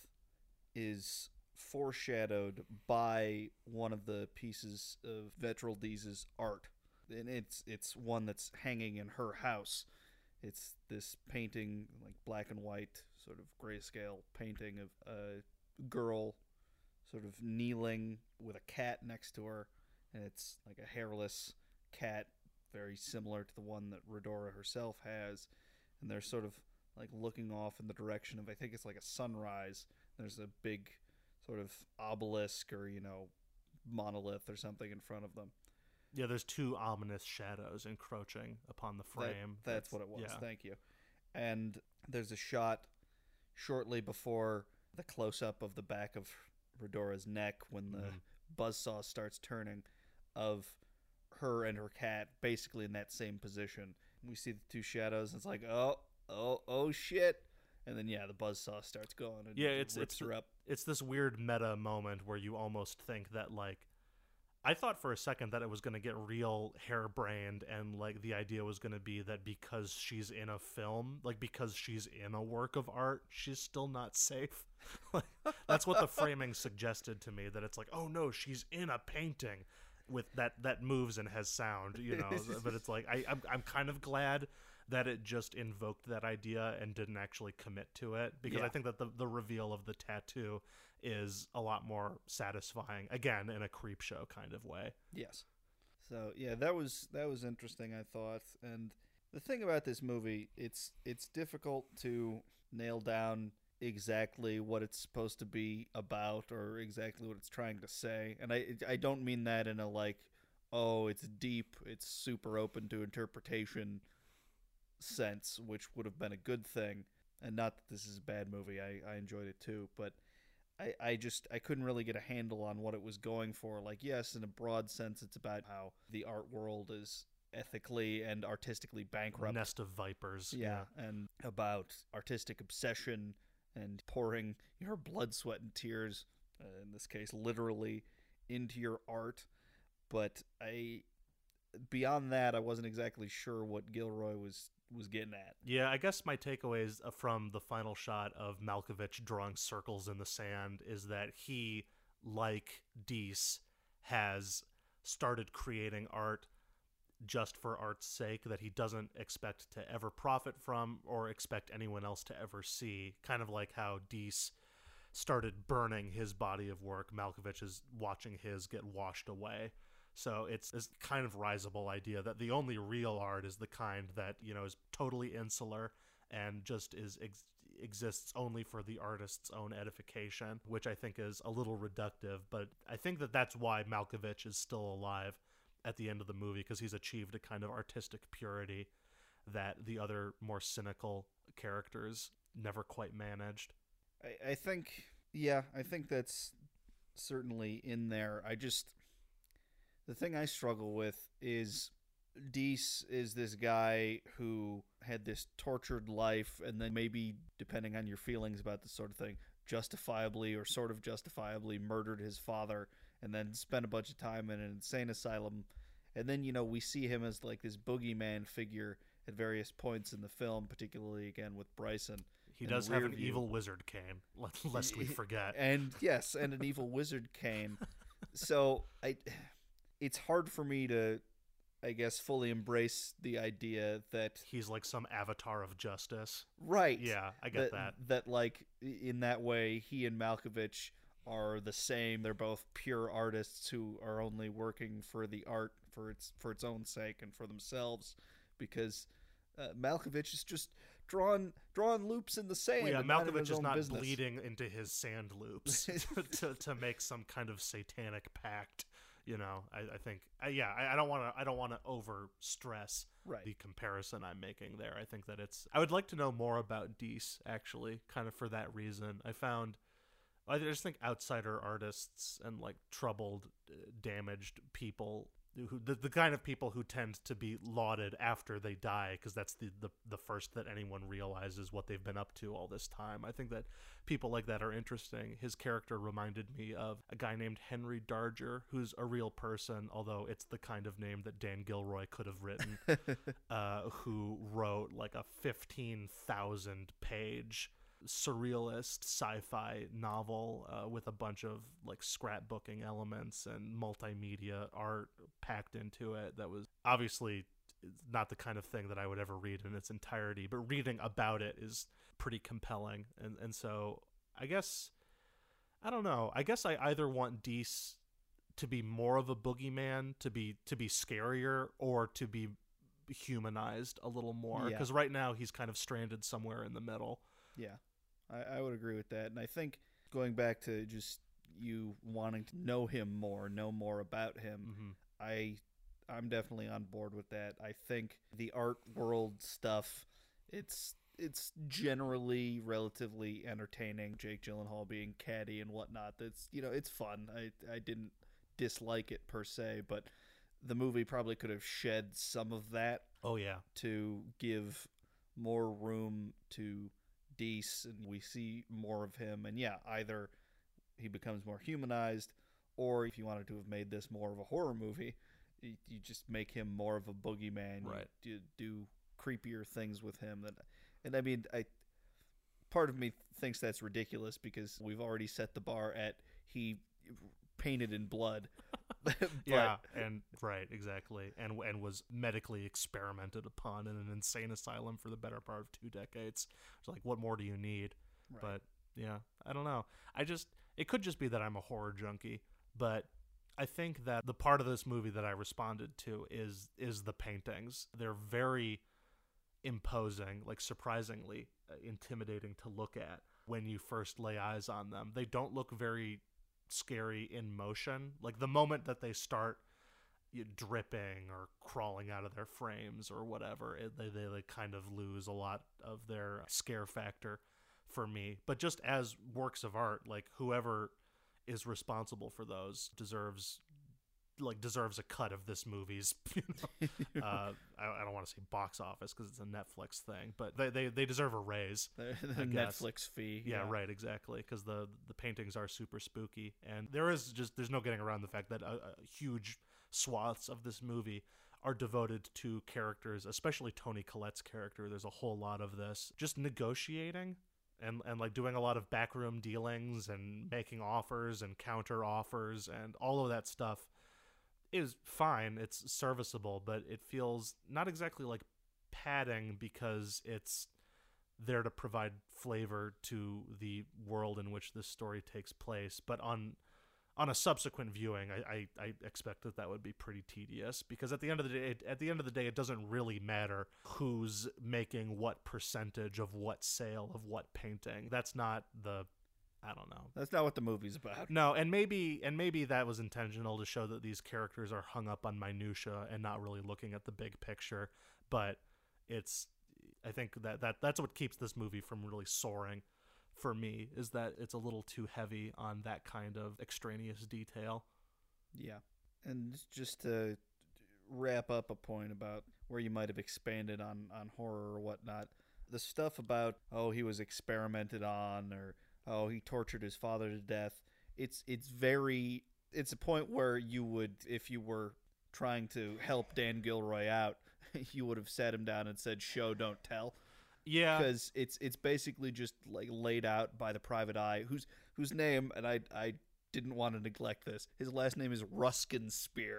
is foreshadowed by one of the pieces of Vetraldiz's art, and it's it's one that's hanging in her house. It's this painting, like black and white, sort of grayscale painting of a girl sort of kneeling with a cat next to her, and it's like a hairless cat, very similar to the one that Redora herself has, and they're sort of like looking off in the direction of, I think it's like a sunrise. There's a big sort of obelisk or, you know, monolith or something in front of them. Yeah, there's two ominous shadows encroaching upon the frame. That, that's, that's what it was. Yeah. Thank you. And there's a shot shortly before the close-up of the back of Redora's neck when the mm-hmm. buzzsaw starts turning, of her and her cat basically in that same position. We see the two shadows, and it's like, oh, oh, oh, shit. And then, yeah, the buzzsaw starts going and yeah, it's, rips it's, her up. It's this weird meta moment where you almost think that, like, I thought for a second that it was going to get real harebrained, and like the idea was going to be that because she's in a film, like because she's in a work of art, she's still not safe. Like, that's what the framing suggested to me, that it's like, oh no, she's in a painting with that that moves and has sound, you know. But it's like I I'm, I'm kind of glad that it just invoked that idea and didn't actually commit to it, because yeah. I think that the the reveal of the tattoo is a lot more satisfying, again, in a creep show kind of way. Yes. So yeah, that was that was interesting, I thought. And the thing about this movie, it's it's difficult to nail down exactly what it's supposed to be about or exactly what it's trying to say. And I I don't mean that in a like, oh, it's deep, it's super open to interpretation sense, which would have been a good thing. And not that this is a bad movie. I, I enjoyed it too, but I, I just I couldn't really get a handle on what it was going for. Like, yes, in a broad sense, it's about how the art world is ethically and artistically bankrupt. A nest of vipers. Yeah, yeah, and about artistic obsession and pouring your blood, sweat, and tears, uh, in this case, literally, into your art. But I, beyond that, I wasn't exactly sure what Gilroy was was getting at. Yeah, I guess my takeaways from the final shot of Malkovich drawing circles in the sand is that he, like Deese, has started creating art just for art's sake, that he doesn't expect to ever profit from or expect anyone else to ever see. Kind of like how Deese started burning his body of work, Malkovich is watching his get washed away. So it's this kind of risible idea that the only real art is the kind that, you know, is totally insular and just is ex- exists only for the artist's own edification, which I think is a little reductive. But I think that that's why Malkovich is still alive at the end of the movie, because he's achieved a kind of artistic purity that the other more cynical characters never quite managed. I, I think, yeah, I think that's certainly in there. I just, the thing I struggle with is Deese is this guy who had this tortured life, and then maybe, depending on your feelings about this sort of thing, justifiably or sort of justifiably murdered his father, and then spent a bunch of time in an insane asylum. And then, you know, we see him as like this boogeyman figure at various points in the film, particularly again with Bryson. He does have an view. evil wizard cane, lest we forget. And yes, and an evil wizard cane. So I, it's hard for me to, I guess, fully embrace the idea that he's like some avatar of justice. Right. Yeah, I get that. That, that like, in that way, he and Malkovich are the same. They're both pure artists who are only working for the art for its for its own sake and for themselves, because uh, Malkovich is just drawing drawing loops in the sand. Well, yeah, and Malkovich is not business. bleeding into his sand loops to, to to make some kind of satanic pact. You know, I, I think, I, yeah, I, I don't want to, I don't want to over stress right. the comparison I'm making there. I think that it's, I would like to know more about Deese, actually, kind of for that reason. I found, I just think outsider artists and like troubled, uh, damaged people, who the, the kind of people who tend to be lauded after they die, because that's the, the the first that anyone realizes what they've been up to all this time. I think that people like that are interesting. His character reminded me of a guy named Henry Darger, who's a real person, although it's the kind of name that Dan Gilroy could have written, uh, who wrote like a fifteen thousand page surrealist sci-fi novel uh, with a bunch of like scrapbooking elements and multimedia art packed into it that was obviously not the kind of thing that I would ever read in its entirety, but reading about it is pretty compelling. And and so I guess, I don't know, I guess I either want Deese to be more of a boogeyman, to be to be scarier, or to be humanized a little more, because yeah. right now he's kind of stranded somewhere in the middle. Yeah, I, I would agree with that. And I think going back to just you wanting to know him more, know more about him, mm-hmm. I, I'm definitely on board with that. I think the art world stuff, it's it's generally relatively entertaining. Jake Gyllenhaal being catty and whatnot, that's, you know, it's fun. I I didn't dislike it per se, but the movie probably could have shed some of that. Oh yeah, to give more room to Deese, and we see more of him, and yeah, either he becomes more humanized, or if you wanted to have made this more of a horror movie, you, you just make him more of a boogeyman. Right. You do, do creepier things with him. That, and I mean, I part of me thinks that's ridiculous, because we've already set the bar at he painted in blood. But, yeah, and right, exactly, and and was medically experimented upon in an insane asylum for the better part of two decades. It's like, what more do you need? Right. But yeah, I don't know. I just, it could just be that I'm a horror junkie, but I think that the part of this movie that I responded to is is the paintings. They're very imposing, like surprisingly intimidating to look at when you first lay eyes on them. They don't look very scary in motion. Like the moment that they start you know, dripping or crawling out of their frames or whatever, it, they, they they kind of lose a lot of their scare factor for me. But just as works of art, like whoever is responsible for those deserves like deserves a cut of this movie's, you know, uh, I, I don't want to say box office because it's a Netflix thing, but they they, they deserve a raise. The, the Netflix fee. Yeah, yeah. right, exactly, because the the paintings are super spooky, and there is just there's no getting around the fact that a, a huge swaths of this movie are devoted to characters, especially Toni Collette's character. There's a whole lot of this. Just negotiating and, and like doing a lot of backroom dealings and making offers and counter offers, and all of that stuff is fine. It's serviceable, but it feels not exactly like padding, because it's there to provide flavor to the world in which this story takes place. But on on a subsequent viewing, I, I, I expect that that would be pretty tedious, because at the end of the day, it, at the end of the day, it doesn't really matter who's making what percentage of what sale of what painting. That's not the, I don't know. That's not what the movie's about. No, and maybe and maybe that was intentional to show that these characters are hung up on minutia and not really looking at the big picture. But it's, I think that, that that's what keeps this movie from really soaring for me, is that it's a little too heavy on that kind of extraneous detail. Yeah. And just to wrap up a point about where you might have expanded on, on horror or whatnot, the stuff about, oh, he was experimented on, or, oh, he tortured his father to death, it's it's very, it's a point where you would, if you were trying to help Dan Gilroy out, you would have sat him down and said, show, don't tell. Yeah, because it's it's basically just like laid out by the private eye, whose whose name, and I I didn't want to neglect this. His last name is Ruskin Spear,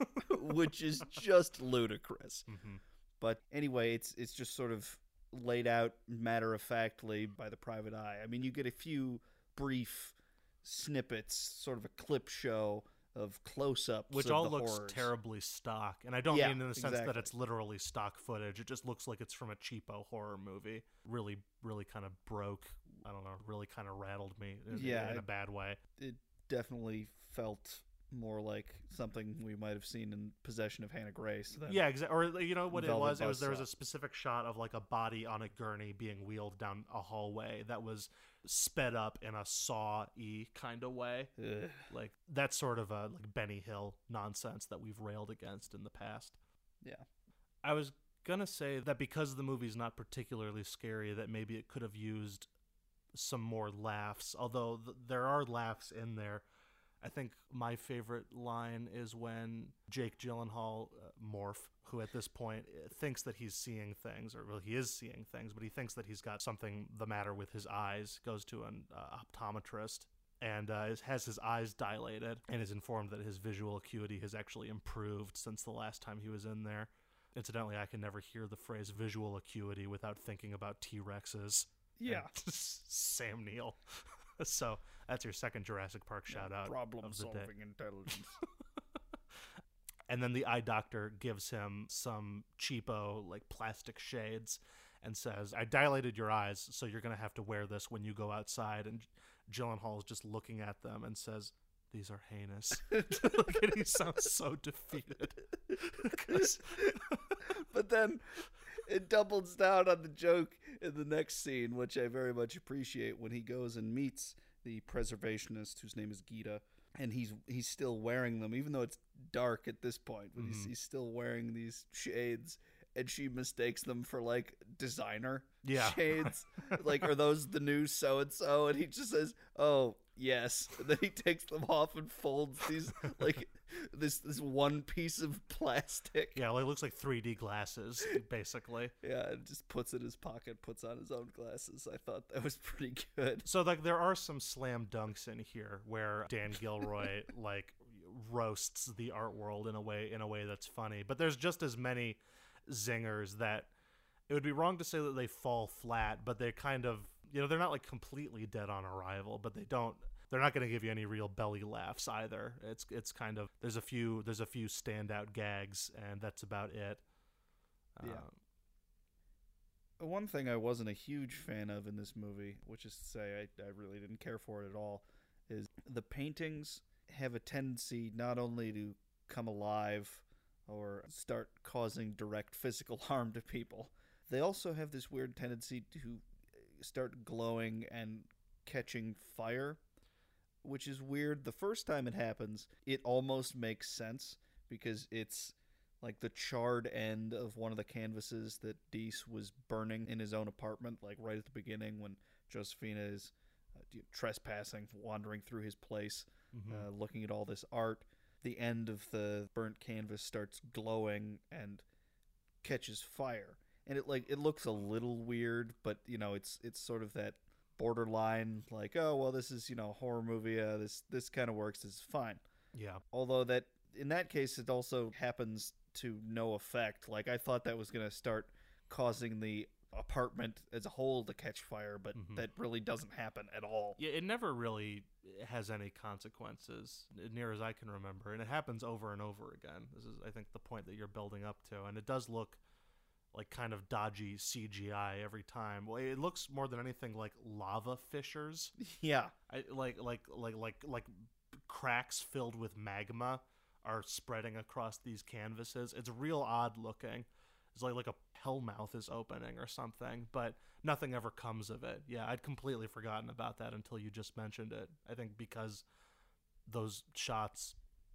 which is just ludicrous. Mm-hmm. But anyway, it's it's just sort of laid out matter of factly by the private eye. I mean, you get a few brief snippets, sort of a clip show of close-ups, which of all the looks horrors. terribly stock, and I don't Yeah, mean in the sense exactly. that it's literally stock footage. It just looks like it's from a cheapo horror movie. Really, really kind of broke. I don't know. Really kind of rattled me in, Yeah, in a it- bad way. It definitely felt more like something we might have seen in Possession of Hannah Grace. Than Yeah, exactly. Or you know what it Velvet was? It was there was Buzzsaw. a specific shot of like a body on a gurney being wheeled down a hallway that was sped up in a Saw-y kind of way. Ugh. Like that sort of a like Benny Hill nonsense that we've railed against in the past. Yeah. I was gonna say that because the movie's not particularly scary, that maybe it could have used some more laughs. Although th- there are laughs in there. I think my favorite line is when Jake Gyllenhaal, uh, Morph, who at this point uh, thinks that he's seeing things, or well, he is seeing things, but he thinks that he's got something the matter with his eyes, goes to an uh, optometrist, and uh, is, has his eyes dilated, and is informed that his visual acuity has actually improved since the last time he was in there. Incidentally, I can never hear the phrase visual acuity without thinking about T-Rexes. Yeah. And Sam Neill. So that's your second Jurassic Park shout out Problem of the day. solving intelligence. And then the eye doctor gives him some cheapo like plastic shades and says, I dilated your eyes, so you're going to have to wear this when you go outside. And Gyllenhaal is just looking at them and says, these are heinous. Like, and he sounds so defeated. 'Cause- But then it doubles down on the joke in the next scene, which I very much appreciate, when he goes and meets the preservationist whose name is Gita, and he's he's still wearing them, even though it's dark at this point, but he's, Mhm. he's still wearing these shades, and she mistakes them for like designer Yeah. shades. Like, are those the new so-and-so? And he just says, oh, yes. And then he takes them off and folds these, like, this this one piece of plastic. yeah, well, it looks like three D glasses, basically. Yeah, and just puts it in his pocket, puts on his own glasses. I thought that was pretty good. So like there are some slam dunks in here where Dan Gilroy like roasts the art world in a way in a way that's funny, but there's just as many zingers that it would be wrong to say that they fall flat, but they kind of, you know, they're not like completely dead on arrival, but they don't they're not going to give you any real belly laughs either. It's it's kind of there's a few there's a few standout gags, and that's about it. Yeah. Um, One thing I wasn't a huge fan of in this movie, which is to say I, I really didn't care for it at all, is the paintings have a tendency not only to come alive or start causing direct physical harm to people, they also have this weird tendency to start glowing and catching fire, which is weird. The first time it happens, it almost makes sense because it's like the charred end of one of the canvases that Deese was burning in his own apartment, like right at the beginning when Josephina is uh, trespassing, wandering through his place, mhm. uh, looking at all this art. the end of the burnt canvas starts glowing and catches fire. And it like it looks a little weird, but you know, it's it's sort of that borderline like, oh well, this is, you know, a horror movie, uh, this this kind of works, this is fine. Yeah. Although that in that case it also happens to no effect. Like I thought that was going to start causing the apartment as a whole to catch fire, but Mhm. that really doesn't happen at all. Yeah, it never really has any consequences, near as I can remember, and it happens over and over again. This is, I think, the point that you're building up to, and it does look like kind of dodgy C G I every time. Well, it looks more than anything like lava fissures, Yeah. I, like like like like like cracks filled with magma are spreading across these canvases. It's real odd looking. It's like like a hellmouth is opening or something, but nothing ever comes of it. Yeah, I'd completely forgotten about that until you just mentioned it. I think because those shots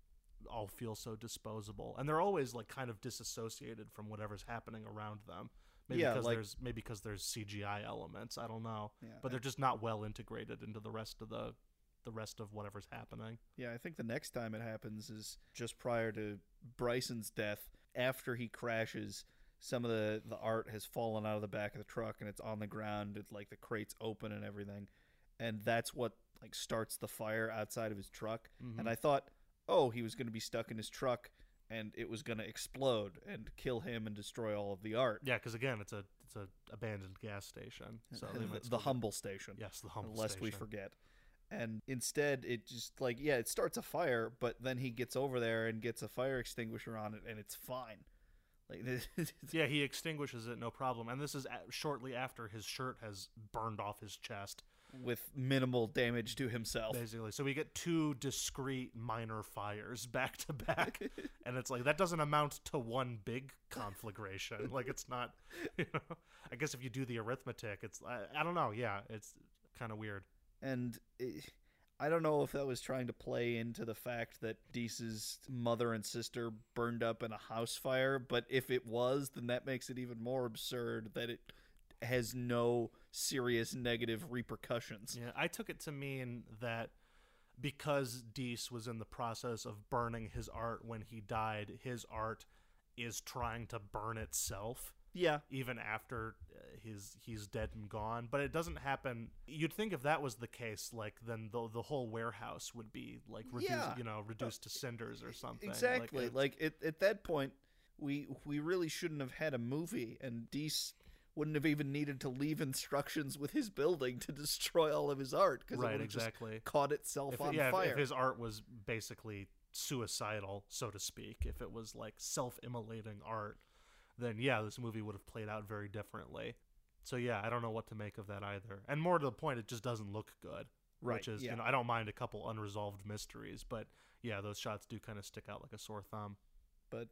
all feel so disposable, and they're always like kind of disassociated from whatever's happening around them. Maybe Yeah, because like- there's maybe because there's C G I elements. I don't know, Yeah, but they're just not well integrated into the rest of the the rest of whatever's happening. Yeah, I think the next time it happens is just prior to Bryson's death. After he crashes, some of the, the art has fallen out of the back of the truck and it's on the ground. It's like the crate's open and everything. And that's what like starts the fire outside of his truck. Mhm. And I thought, oh, he was going to be stuck in his truck and it was going to explode and kill him and destroy all of the art. Yeah, because again, it's a it's a abandoned gas station. So they the, might the still get- humble station. Yes, the humble lest we station. forget. And instead, it just like, yeah, it starts a fire, but then he gets over there and gets a fire extinguisher on it, and it's fine. Like, it's- Yeah, he extinguishes it, no problem. And this is a- shortly after his shirt has burned off his chest, with minimal damage to himself. basically. So we get two discrete minor fires back to back, and it's like that doesn't amount to one big conflagration. Like it's not, you know. I guess if you do the arithmetic, it's I, I don't know. Yeah, it's kind of weird. And it, I don't know if that was trying to play into the fact that Deese's mother and sister burned up in a house fire, but if it was, then that makes it even more absurd that it has no serious negative repercussions. Yeah, I took it to mean that because Deese was in the process of burning his art when he died, his art is trying to burn itself Yeah. even after uh, his he's dead and gone. But it doesn't happen. You'd think if that was the case, like then the the whole warehouse would be like reduced, Yeah. you know, reduced to cinders or something. Exactly. it's- Like, at, at that point, we we really shouldn't have had a movie, and Deese wouldn't have even needed to leave instructions with his building to destroy all of his art because Right, it would have exactly. just caught itself if, on yeah, if- fire. if his art was basically suicidal, so to speak, if it was like self-immolating art, then yeah, this movie would have played out very differently. So yeah, I don't know what to make of that either. And more to the point, it just doesn't look good. Right, Which is, yeah. you know, I don't mind a couple unresolved mysteries, but yeah, those shots do kind of stick out like a sore thumb. But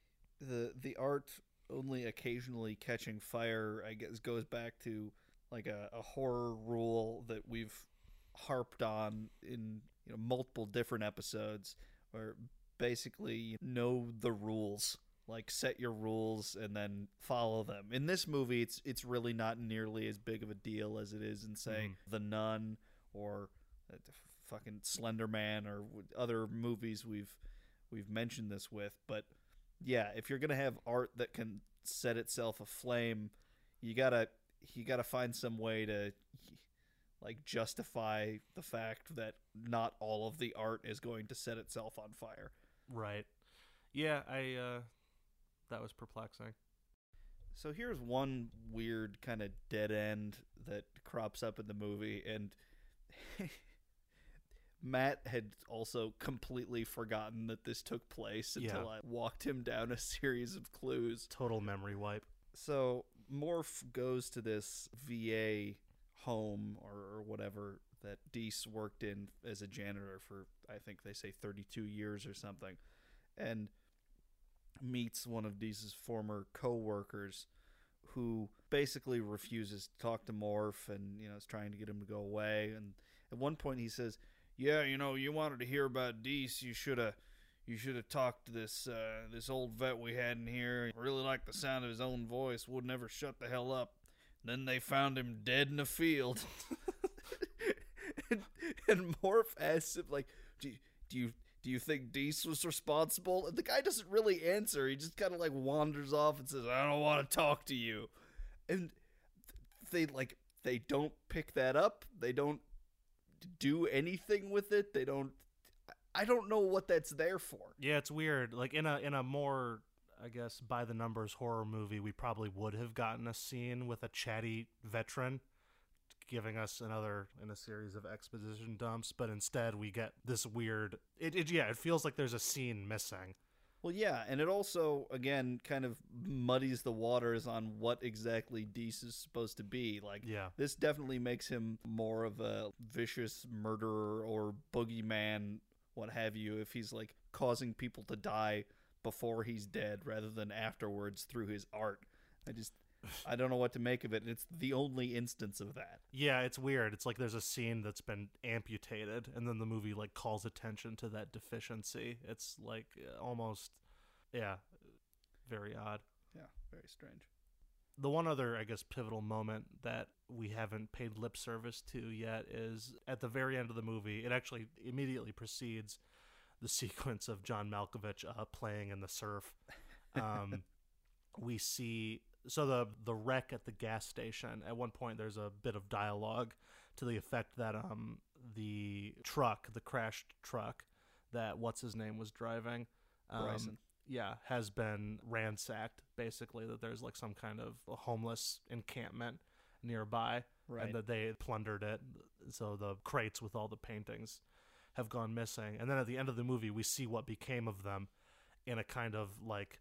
the the art only occasionally catching fire, I guess, goes back to like a, a horror rule that we've harped on in, you know, multiple different episodes, where basically you know the rules, like set your rules and then follow them. In this movie, it's it's really not nearly as big of a deal as it is in, say, The Nun or uh, fucking Slender Man or other movies we've we've mentioned this with. But yeah, if you're gonna have art that can set itself aflame, you gotta you gotta find some way to like justify the fact that not all of the art is going to set itself on fire. Right. Yeah, I, uh, that was perplexing. So here's one weird kind of dead end that crops up in the movie, and Matt had also completely forgotten that this took place until Yeah. I walked him down a series of clues. Total memory wipe. So Morph goes to this V A home or, or whatever that Deese worked in as a janitor for, I think they say thirty-two years or something, and meets one of Deese's former co-workers who basically refuses to talk to Morph and, you know, is trying to get him to go away. And at one point he says, yeah, you know, you wanted to hear about Deese, you should have you should have talked to this uh, this old vet we had in here. Really liked the sound of his own voice, would never shut the hell up. Then they found him dead in a field. and, and Morph asks him, like, do you, do you do you think Deese was responsible? And the guy doesn't really answer. He just kind of like wanders off and says, I don't want to talk to you. And they like, they don't pick that up. They don't do anything with it. They don't, I don't know what that's there for. Yeah, it's weird. Like in a, in a more, I guess, by the numbers horror movie, we probably would have gotten a scene with a chatty veteran giving us another in a series of exposition dumps, but instead we get this weird it, it yeah it feels like there's a scene missing. Well, yeah, and it also again kind of muddies the waters on what exactly Deese is supposed to be. Like, yeah, this definitely makes him more of a vicious murderer or boogeyman, what have you, if he's like causing people to die before he's dead rather than afterwards through his art. I just I don't know what to make of it. It's the only instance of that. Yeah, it's weird. It's like there's a scene that's been amputated, and then the movie like calls attention to that deficiency. It's like almost, yeah, very odd. Yeah, very strange. The one other, I guess, pivotal moment that we haven't paid lip service to yet is at the very end of the movie. It actually immediately precedes the sequence of John Malkovich uh, playing in the surf. Um, we see... So the the wreck at the gas station, at one point there's a bit of dialogue to the effect that um the truck, the crashed truck that what's-his-name was driving, um, Bryson. yeah, has been ransacked, basically, that there's like some kind of a homeless encampment nearby, Right. and that they plundered it, so the crates with all the paintings have gone missing. And then at the end of the movie, we see what became of them in a kind of like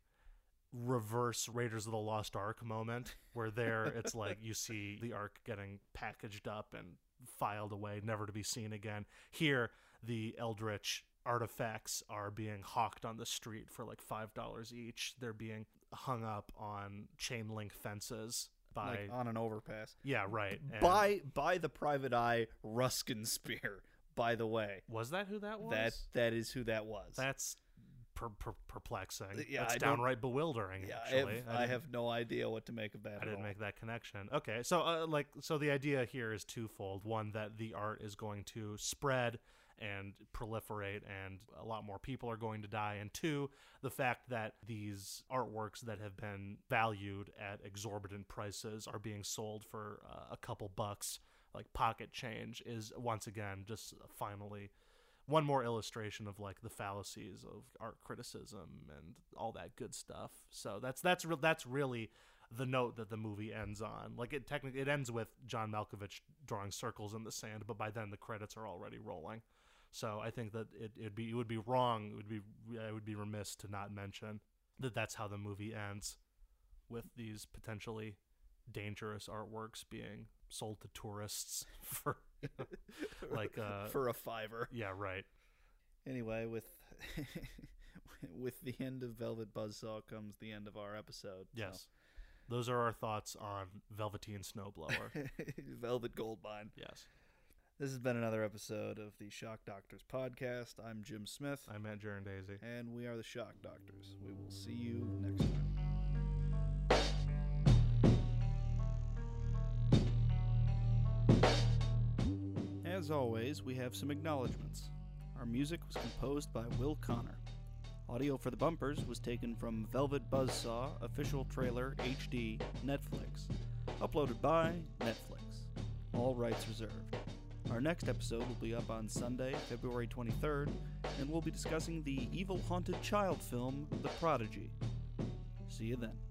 reverse Raiders of the Lost Ark moment, where there it's like you see the Ark getting packaged up and filed away, never to be seen again. Here, the Eldritch artifacts are being hawked on the street for like five dollars each. They're being hung up on chain link fences by Like on an overpass. yeah, right. And By by the private eye Ruskin Spear, by the way. was that who that was? That that is who that was. That's per, per, perplexing. Yeah, That's I don't- downright bewildering. yeah, I actually, have, I didn't- have no idea what to make of that. I at didn't all. make that connection. Okay, so uh, like, so the idea here is twofold. One, that the art is going to spread and proliferate, and a lot more people are going to die. And two, the fact that these artworks that have been valued at exorbitant prices are being sold for uh, a couple bucks, like pocket change, is once again just finally one more illustration of like the fallacies of art criticism and all that good stuff. So that's that's re- that's really the note that the movie ends on. Like, it technically it ends with John Malkovich drawing circles in the sand, but by then the credits are already rolling. So I think that it it'd be it would be wrong. It would be I would be remiss to not mention that that's how the movie ends, with these potentially dangerous artworks being sold to tourists for like uh for a fiver. yeah, right. Anyway, with with the end of Velvet Buzzsaw comes the end of our episode. so. Yes. Those are our thoughts on Velveteen Snowblower. Velvet Goldmine. Yes. This has been another episode of the Shock Doctors podcast. I'm Jim Smith, I met Jaren Daisy. and we are the Shock Doctors. We will see you next time. As always, we have some acknowledgments. Our music was composed by Will Connor. Audio for the bumpers was taken from Velvet Buzzsaw official trailer H D Netflix. Uploaded by Netflix. All rights reserved. Our next episode will be up on Sunday, February twenty-third, and we'll be discussing the evil haunted child film, The Prodigy. See you then.